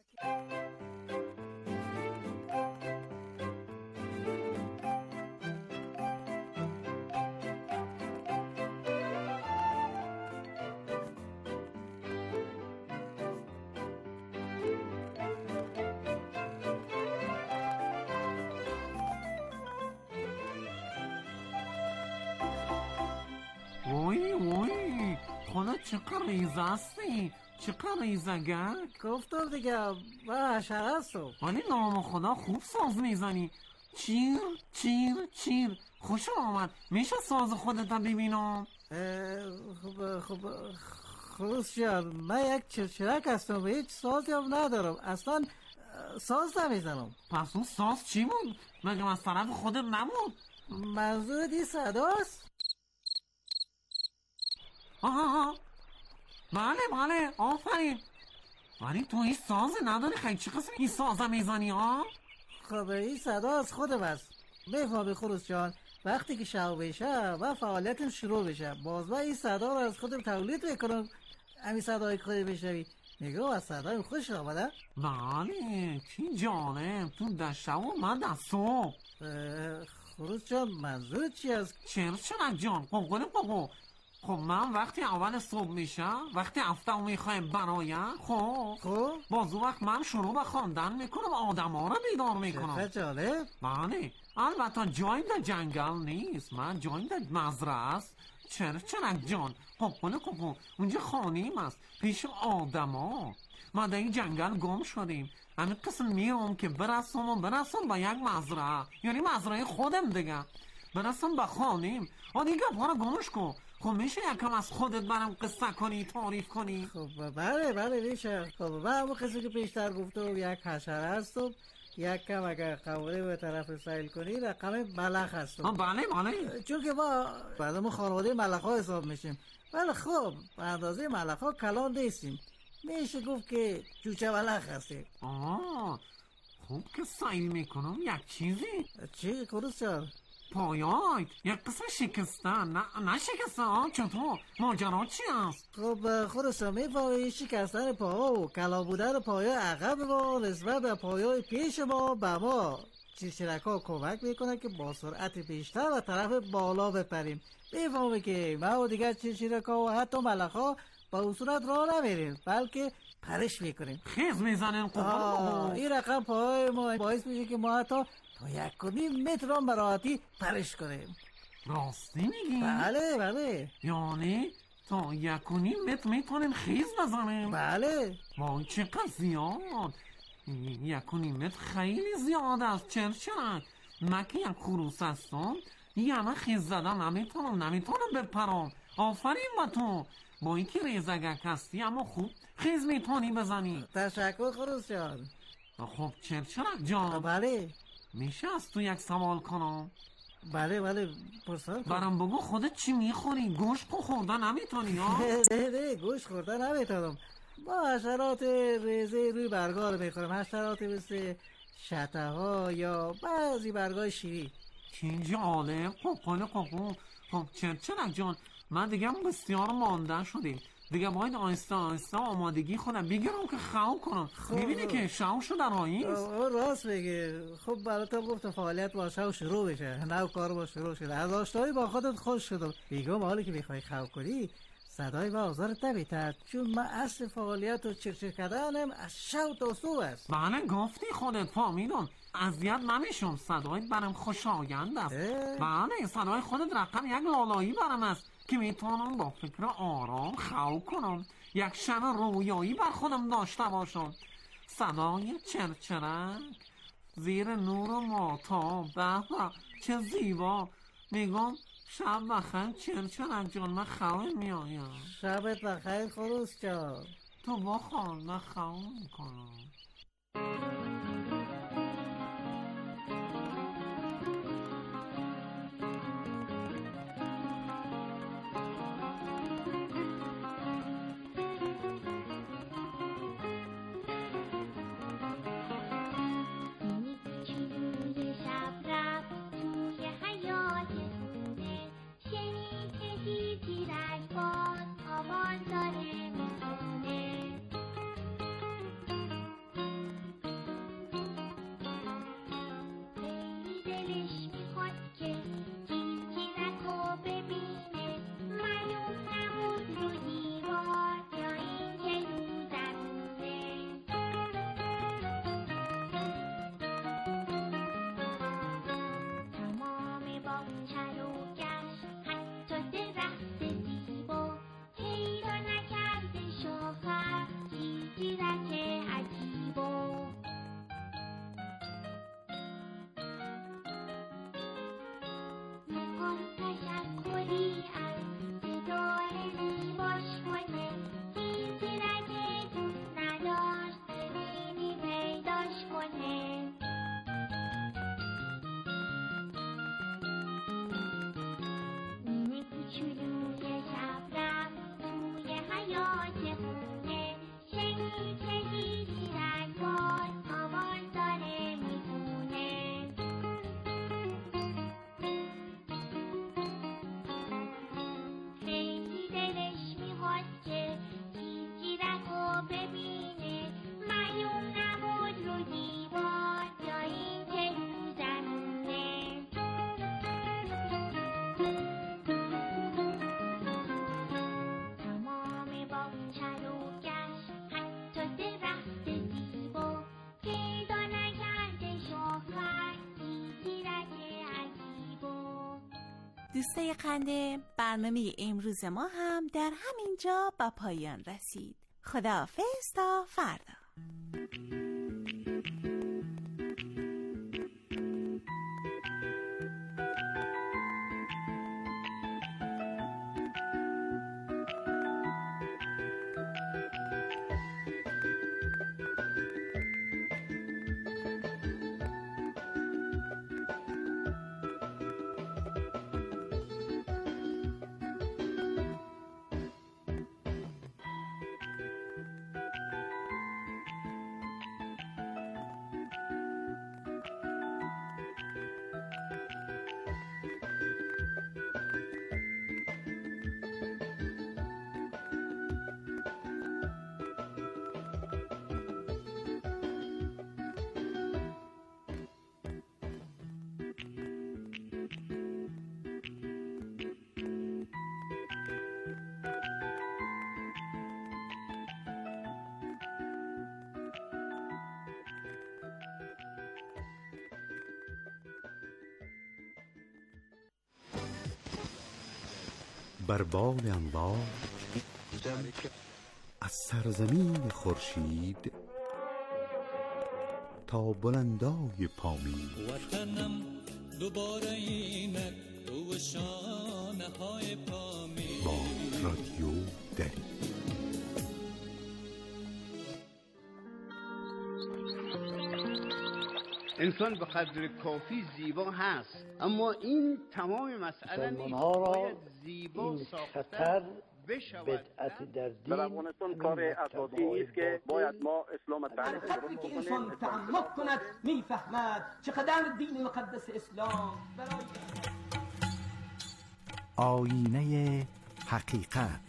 S12: وای وای، خدا چقدر ریزه هستی، چقدر ریزه گرد.
S13: گفتم دیگه من حشره هستم.
S12: ولی نام خدا خوب ساز میزنی. چیر چیر چیر، خوش آمد. میشه ساز خودت ببینم؟
S13: خب خب خروس جان، من یک چرچرک هستم و هیچ سازی هم ندارم، اصلا ساز نمیزنم.
S12: پس اون ساز چی بود؟ مگه از طرف خودت نبود؟
S13: منظور دی صداست؟
S12: آها بله بله آفرین. ولی تو این ساز نداری، خیلی چی قسم این ساز میزنی ها؟
S13: خب این صدا از خودم است. بفهمی خروس جان، وقتی که شب بشه و فعالیتم شروع بشه، باز من این صدا رو از خودم تولید میکنم. همین صدای خودی بشنوی نگاه از صدای خوش آمده.
S12: بله چی جانب، تو دشته و من دستو.
S13: خروس جان منظور چی است؟
S12: چرا چرا جان قوقل قوقل. خب من وقتی اول صبح میشه، وقتی هفته میخوایم برایم، خب
S13: خب
S12: بازو وقت من شروع به خواندن میکنم، آدم ها رو بیدار میکنم.
S13: چقدر جالب.
S12: بله البته جایم در جنگل نیست، من جایم در مزرعه است. چرا چرا جان قوقل قوقل، اونجا خانیم است پیش آدم ها. ما در این جنگل گم شدیم، همین قسم میرم که برسم و برسم به یک مزرعه، یعنی مزرعه خودم دیگه، برسم به خانیم. آ دیگه پارا گمش کن. خب میشه یکم از خودت برام قصه کنی، تعریف کنی؟
S13: خب بله بله میشه. خب من همون قصه که پیشتر گفتم یک حشره هستم، یک کم اگر قواره به طرف سیل کنی رقم ملخ هستم.
S12: بله بله،
S13: چون که ما بعدم خانواده ملخ ها حساب میشیم. ولی خب به اندازه ملخ ها کلان نیستیم، میشه گفت که جوچه ملخ هستیم.
S12: آه خوب که سیل میکنم یک چیزی.
S13: چی خروس جان؟
S12: پایایت یک قسم شکستن. نه نه شکستن. چطور ماجرا چی است؟
S13: خب خودت میفهمی شکستن پاها و کلا بودن پایای عقب ما نسبت به پایای پیش ما به ما چرچرک ها کمک میکنه که با سرعت بیشتر و طرف بالا بپریم. میفهمی که ما و دیگر چرچرک ها و حتی ملخ ها با اون صورت راه نمیریم، بلکه پرش میکنیم،
S12: خیز میزنیم.
S13: این رقم پای ما باعث میشه که ما حتی تا یک و نیم متر هم براحتی پرش کنیم.
S12: راستی میگی؟
S13: بله بله.
S12: یعنی تا یک و نیم متر میتونیم خیز بزنیم؟
S13: بله.
S12: وای چقدر زیاد. یک و نیم متر خیلی زیاد است. چرا چرا من که یک خروس هستم یعنی خیز زدن نمیتونم نمیتونم بپرم. آفرین با تو، با اینکه ریزگک هستی اما خوب خیز میتونی بزنی.
S13: تشکر خروس جان.
S12: خب چرچرک جان.
S13: بله.
S12: میشه از تو یک سوال کنم؟
S13: بله بله پرسان کن.
S12: برام بگو خودت چی میخوری؟ گوشت خوردن نمیتونی ها؟
S13: نه نه گوشت خوردن نمیتونم. با حشرات ریزه روی برگا رو میخورم. حشرات مثل شته ها یا بعضی برگای شیری.
S12: چی جالب. قوقل قوقل. خب چرچرک جان، من دیگه بسیار مانده شدیم. دیگه باید آیسته آیسته آمادگی خودم بگیرم که خو کنم. میبینی که شو شدن هاییست.
S13: راست بگه. خب براتم گفتم فعالیت با شو شروع بشه. نو کار با شروع شده. از آشنایی با خودت خوش شدم. بگم حالی که میخوای خو کنی صدای با آزارت نمیتد، چون من اصل فعالیت و چرچر کردنم از شو تا صبح است.
S12: بله گفتی خودت فهمیدم. اذیت نمیشم. صدایت برام خوشایند است. بله صدای خودت رقم یک لالایی برام است که میتونم با فکر آرام خو کنم، یک شب رویایی بر خودم داشته باشم. صدای چرچرک زیر نور و ماتاب. به به چه زیبا. میگم شب بخیر چرچرک جان، من خواه میایم.
S13: شبت بخیر خروس جان.
S12: تو بخور من خواه میکنم.
S3: دوستای خنده، برنامه امروز ما هم در همینجا به پایان رسید. خداحافظ تا فردا.
S14: بر بال انوار از سرزمین خورشید تا بلندای پامین،
S15: وطنم دوباره اینک تو شانه های پامین.
S14: با رادیو دری.
S16: انسان به قدر کافی زیبا هست، اما این تمام مسئله نیست. باید زیبا ساختن بشود.
S17: در افغانستان کار اساسی است که باید ما اسلام تعریف درست
S18: که انسان تعمق کند میفهمد چقدر دین مقدس اسلام برای
S19: آینه حقیقت.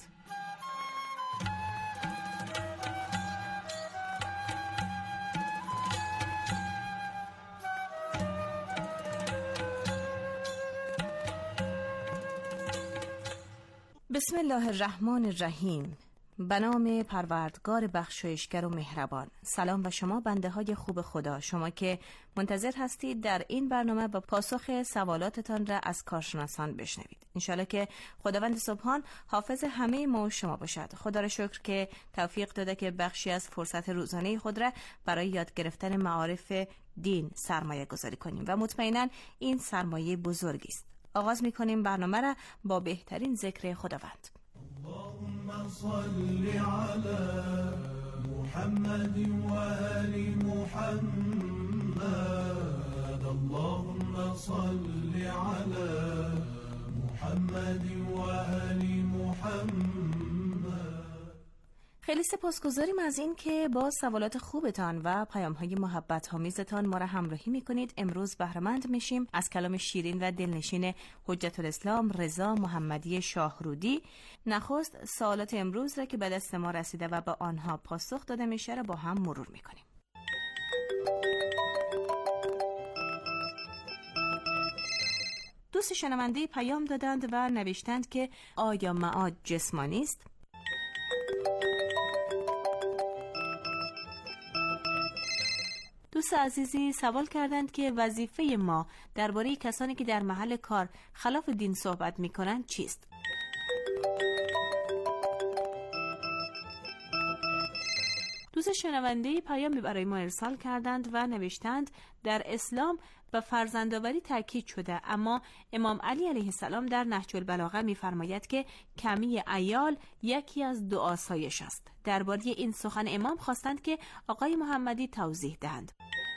S20: بسم الله الرحمن الرحیم. به نام پروردگار بخشایشگر و مهربان. سلام به شما بنده های خوب خدا، شما که منتظر هستید در این برنامه با پاسخ سوالاتتان را از کارشناسان بشنوید. انشالله که خداوند سبحان حافظ همه ما و شما باشد. خدا را شکر که توفیق داده که بخشی از فرصت روزانه خود را برای یاد گرفتن معارف دین سرمایه گذاری کنیم و مطمئنا این سرمایه بزرگی است. آغاز می‌کنیم برنامه را با بهترین ذکر خداوند.
S21: اللهم صل على محمد و آل محمد. اللهم صل على محمد و آل محمد.
S20: خیلی سپاسگزاریم از این که با سوالات خوبتان و پیام‌های محبت آمیزتان ما را همراهی می‌کنید. امروز بهره‌مند میشیم از کلام شیرین و دلنشین حجت الاسلام رضا محمدی شاهرودی. نخست سوالات امروز را که به دست ما رسیده و به آنها پاسخ داده میشه را با هم مرور می‌کنیم. دوست شنونده پیام دادند و نوشتند که آیا معاد جسمانی است؟ دوست عزیزی سوال کردند که وظیفه ما درباره کسانی که در محل کار خلاف دین صحبت می‌کنند چیست؟ دوست شنونده پیامی برای ما ارسال کردند و نوشتند در اسلام به فرزندآوری تاکید شده، اما امام علی علیه السلام در نهج البلاغه می‌فرماید که کمی عیال یکی از دو آسایش است. درباره این سخن امام خواستند که آقای محمدی توضیح دهند.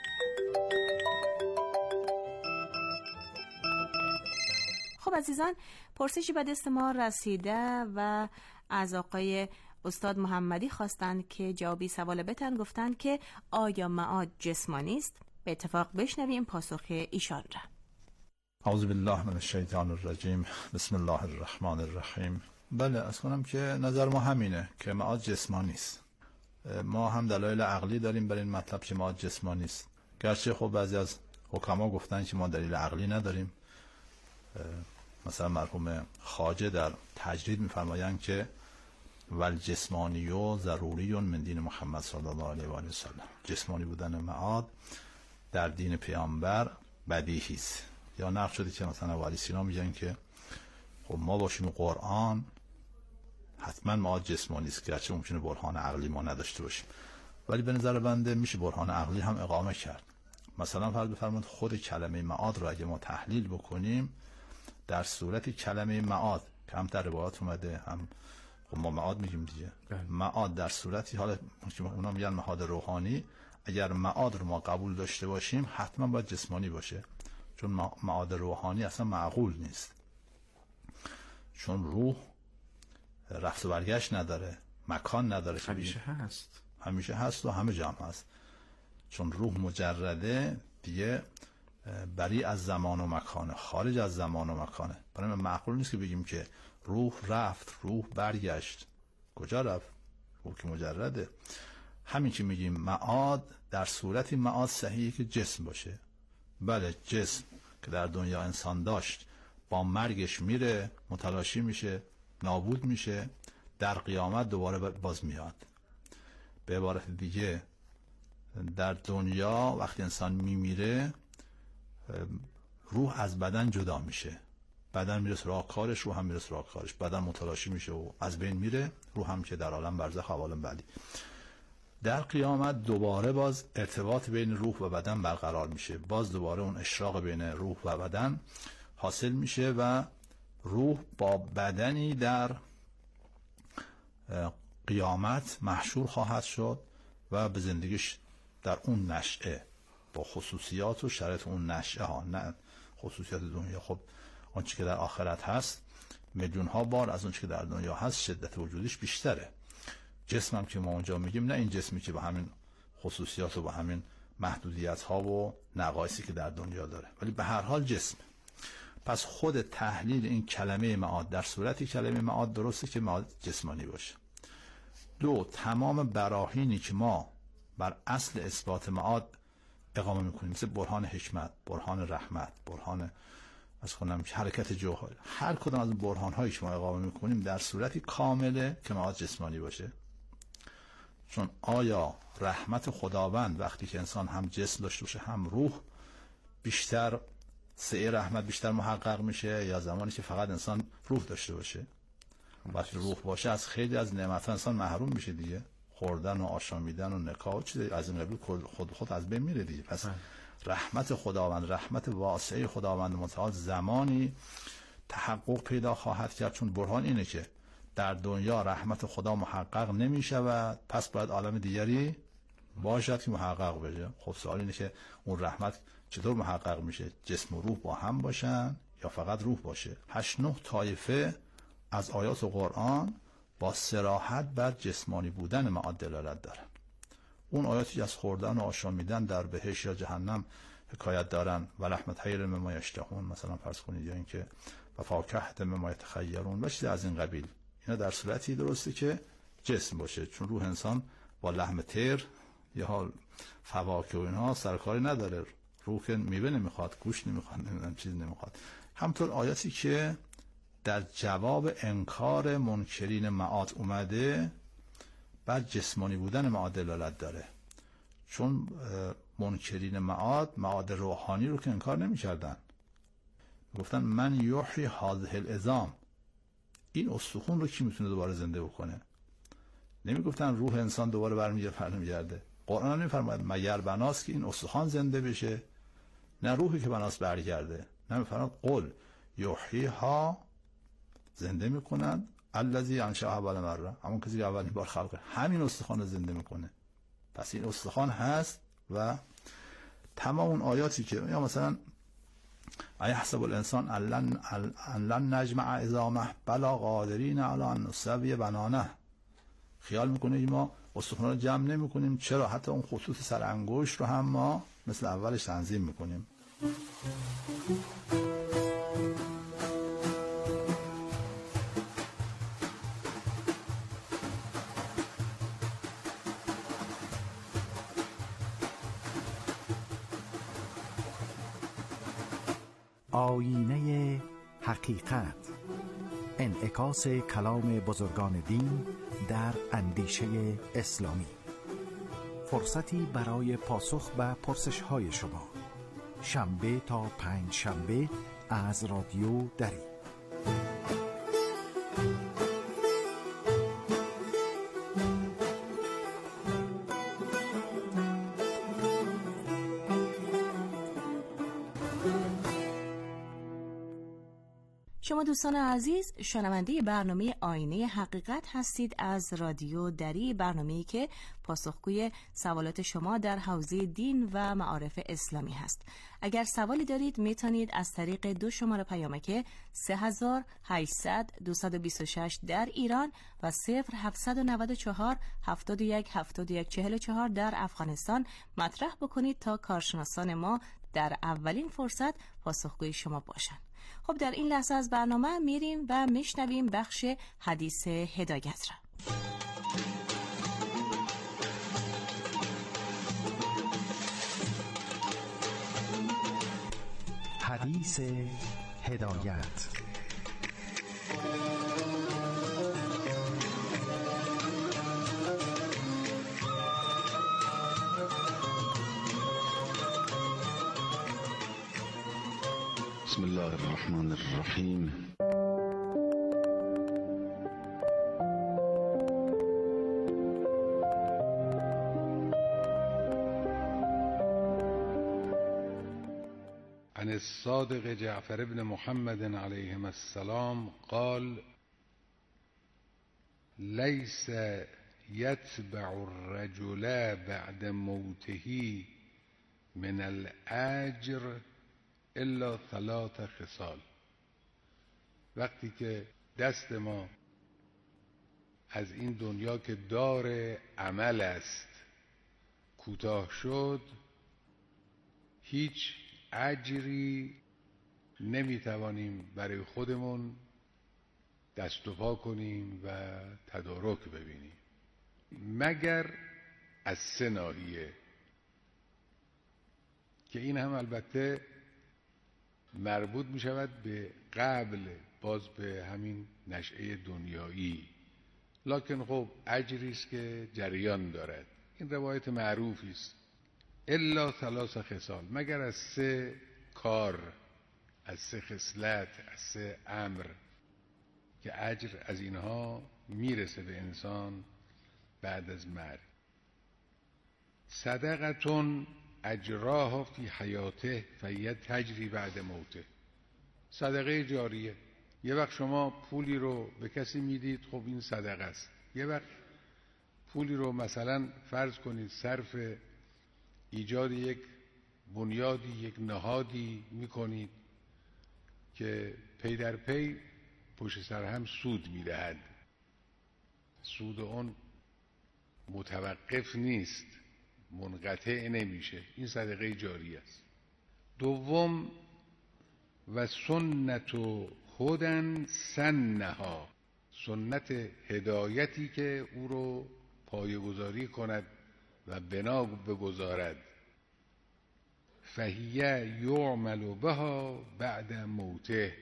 S20: خب عزیزان، پرسشی به دست ما رسیده و از آقای استاد محمدی خواستند که جوابی سوال بتن. گفتند که آیا معاد جسمانی است؟ به اتفاق بشنویم پاسخ ایشان را.
S22: اعوذ بالله من الشیطان الرجیم. بسم الله الرحمن الرحیم. بله، از کنم که نظر ما همینه که معاد جسمانی است. ما هم دلایل عقلی داریم برای این مطلب که معاد جسمانی است، گرچه خب بعضی از حکما گفتن که ما دلیل عقلی نداریم. مثلا مرحوم خواجه در تجرید می‌فرمایند که ول جسمانی و ضروری من دین محمد صلی الله علیه و آله و سلم. جسمانی بودن معاد در دین پیامبر بدیهی است. یا نقل شده که مثلا ابو علی سینا میگن که خب ما باشیم قرآن حتما معاد جسمانی است، گرچه ممکنه برهان عقلی ما نداشته باشیم، ولی به نظر بنده میشه برهان عقلی هم اقامه کرد. مثلا فرض بفرمایید خود کلمه معاد رو اگه ما تحلیل بکنیم، در صورت کلمه معاد که هم در روایات اومده، هم خب ما معاد میگیم دیگه، معاد در صورتی، حالا اونا میگن معاد روحانی، اگر معاد رو ما قبول داشته باشیم حتما باید جسمانی باشه، چون معاد روحانی اصلا معقول نیست، چون روح رفت و برگشت نداره، مکان نداره،
S6: همیشه هست
S22: همیشه هست و همه جا هست. چون روح مجرده دیگه بری از زمان و مکانه، خارج از زمان و مکانه. برای من معقول نیست که بگیم که روح رفت، روح برگشت. کجا رفت؟ روح که مجرده. همین که میگیم معاد در صورتی معاد صحیحه که جسم باشه. بله، جسم که در دنیا انسان داشت با مرگش میره، متلاشی میشه، نابود میشه، در قیامت دوباره باز میاد. به عبارت دیگه در دنیا وقتی انسان میمیره روح از بدن جدا میشه، بدن میره سراغ کارش، روح هم میره سراغ کارش، بدن متلاشی میشه و از بین میره، روح هم که در عالم برزخ و عالم بعدی. در قیامت دوباره باز ارتباط بین روح و بدن برقرار میشه، باز دوباره اون اشراق بین روح و بدن حاصل میشه و روح با بدنی در قیامت محشور خواهد شد و به زندگیش در اون نشأه با خصوصیات و شرایط اون نشأه ها، نه خصوصیات دنیا. خب آنچه که در آخرت هست میلیون ها بار از اون چه که در دنیا هست شدت وجودیش بیشتره. جسم هم که ما اونجا میگیم نه این جسمی که با همین خصوصیات و با همین محدودیت ها و نقایصی که در دنیا داره، ولی به هر حال جسم. پس خود تحلیل این کلمه معاد در صورتی کلمه معاد درسته که معاد جسمانی باشه. دو، تمام براهینی که ما بر اصل اثبات معاد اقامه میکنیم، مثل برهان حکمت، برهان رحمت، برهان از خونم حرکت جوهر، هر کدام از اون برهان هایی که ما اقامه میکنیم در صورتی کامله که معاد جسمانی باشه. چون آیا رحمت خداوند وقتی که انسان هم جسم داشته باشه هم روح، بیشتر سعی رحمت بیشتر محقق میشه یا زمانی که فقط انسان روح داشته باشه؟ وقتی روح باشه از خیلی از نعمت‌ها انسان محروم میشه دیگه، خوردن و آشامیدن و نکاح و چیز از این قبیل خود خود از بین میره دیگه. پس رحمت خداوند، رحمت واسعه خداوند متعال زمانی تحقق پیدا خواهد کرد، چون برهان اینه که در دنیا رحمت خدا محقق نمی شود، پس باید عالم دیگری باشد که محقق بشه. خب سوال اینه که اون رحمت چطور محقق میشه؟ جسم و روح با هم باشن یا فقط روح باشه؟ هشت نه طایفه از آیات و قرآن با صراحت بر جسمانی بودن معاد دلالت دارن. اون آیاتی از خوردن و آشامیدن در بهشت یا جهنم حکایت دارن و لحم طیر مما یشتهون مثلا فرض کنید، یا اینکه و فاکهة مما یتخیرون و چیز از این قبیل. اینا در صورتی درسته که جسم باشه، چون روح انسان با لحم طیر یا فواکه و اینها سرکاری نداره. روح که میوه نمیخواد، گوشت نمیخواد، نمیدونم چیز نمیخواد. همطور آیاتی که در جواب انکار منکرین معاد اومده بر جسمانی بودن معاد دلالت داره، چون منکرین معاد معاد روحانی رو که انکار نمی‌کردن، گفتن من یحیی هذه العظام، این استخون رو کی میتونه دوباره زنده بکنه؟ نمیگفتن روح انسان دوباره برمیگرده. قرآن نمیفرماید مگر بناست که این استخوان زنده بشه، نه روحی که بناست برگرده. نمیفرماید قل یحییها، زنده میکنن الذی انشأها اول مره، همون کسی که اولین بار خلق همین استخوان رو زنده میکنه. پس این استخوان هست و تمام اون آیاتی که یا مثلا ایحسب الانسان ان لن نجمع عظامه بلا قادرین علی ان نسوی بنانه، خیال میکنه ما استخوان رو جمع نمیکنیم، چرا حتی اون خطوط سر انگشت رو هم ما مثل اولش تنظیم میکنیم.
S19: آیینه حقیقت، انعکاس کلام بزرگان دین در اندیشه اسلامی. فرصتی برای پاسخ به پرسش‌های شما، شنبه تا پنج شنبه از رادیو دری.
S20: شما دوستان عزیز شنونده برنامه آینه حقیقت هستید از رادیو دری، برنامه‌ای که پاسخگوی سوالات شما در حوزه دین و معارف اسلامی هست. اگر سوالی دارید میتونید از طریق دو شماره پیامک سه هزار و هشتصد دویست و بیست و شش در ایران و صفر هفتصد و نود و چهار هفتاد و یک هفتاد و یک چهل و چهار در افغانستان مطرح بکنید تا کارشناسان ما در اولین فرصت پاسخگوی شما باشند. خب در این لحظه از برنامه میریم و میشنویم بخش حدیث هدایت را.
S19: حدیث هدایت.
S1: بسم الله الرحمن الرحیم.
S4: عن الصادق جعفر بن محمد علیهم السلام قال ليس يتبع الرجل بعد موته من الاجر الا ثلاث خصال. وقتی که دست ما از این دنیا که دار عمل است کوتاه شد، هیچ اجری نمیتوانیم برای خودمون دست و پا کنیم و تدارک ببینیم مگر از سه ناحیه، که این هم البته مربوط می شود به قبل، باز به همین نشأه دنیایی، لکن خب اجری است که جریان دارد. این روایت معروفی است، الا ثلاث خصال، مگر از سه کار، از سه خصلت، از سه امر که اجر از اینها میرسه به انسان بعد از مرگ. صدقتون اجراها فی حیاته فهی تجری بعد موته. صدقه جاریه. یه وقت شما پولی رو به کسی میدید، خب این صدقه است. یه وقت پولی رو مثلا فرض کنید صرف ایجاد یک بنیادی، یک نهادی میکنید که پی در پی پشت سر هم سود میدهد. سود اون متوقف نیست، منقطع نمیشه، این صدقه جاری است. دوم و سنت و هدن سنها، سنت هدایتی که او رو پایه‌گذاری کند و بنا بگذارد. فهیه یعمل بها بعد موته،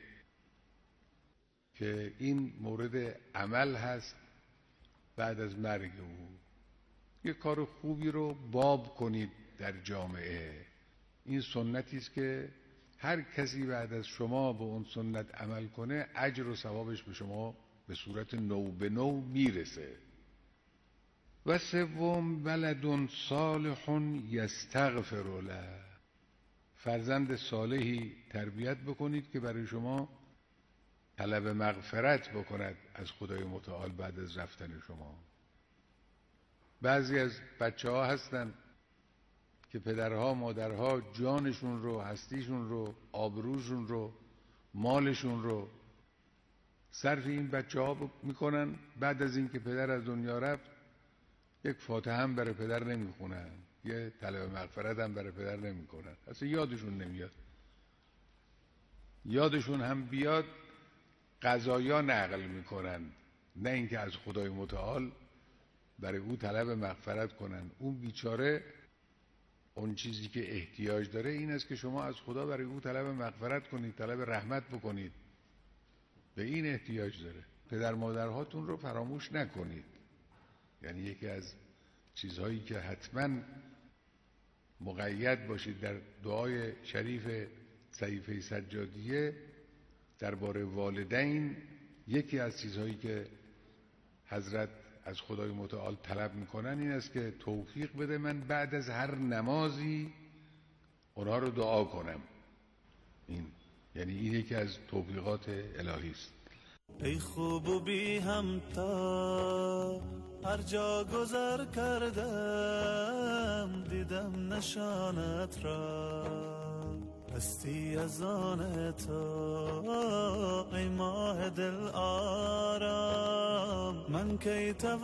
S4: که این مورد عمل هست بعد از مرگ او. یک کار خوبی رو باب کنید در جامعه. این سنتی است که هر کسی بعد از شما به اون سنت عمل کنه اجر و ثوابش به شما به صورت نو به نو میرسه. و سوم ولد صالح یستغفر له، فرزند صالحی تربیت بکنید که برای شما طلب مغفرت بکند از خدای متعال بعد از رفتن شما. بعضی از بچه ها هستن که پدرها مادرها جانشون رو، هستیشون رو، آبروشون رو، مالشون رو صرف این بچه ها میکنن، بعد از این که پدر از دنیا رفت یک فاتحه هم برای پدر نمیخونن، یه طلب مغفرت هم برای پدر نمیکنن، اصلا یادشون نمیاد. یادشون هم بیاد قضایا نقل میکنن، نه اینکه از خدای متعال برای او طلب مغفرت کنن. اون بیچاره اون چیزی که احتیاج داره این است که شما از خدا برای او طلب مغفرت کنید، طلب رحمت بکنید، به این احتیاج داره. پدر مادرهاتون رو فراموش نکنید. یعنی یکی از چیزهایی که حتما مقید باشید در دعای شریف صحیفه سجادیه درباره والدین، یکی از چیزهایی که حضرت از خدای متعال طلب میکنن این است که توفیق بده من بعد از هر نمازی اونها رو دعا کنم. این یعنی این یکی از توفیقات الهی است.
S21: ای خوب و بی همتا، هر جا گذر کردم دیدم نشانت را، هستی از آن تو ای ماه دل آرام، من کی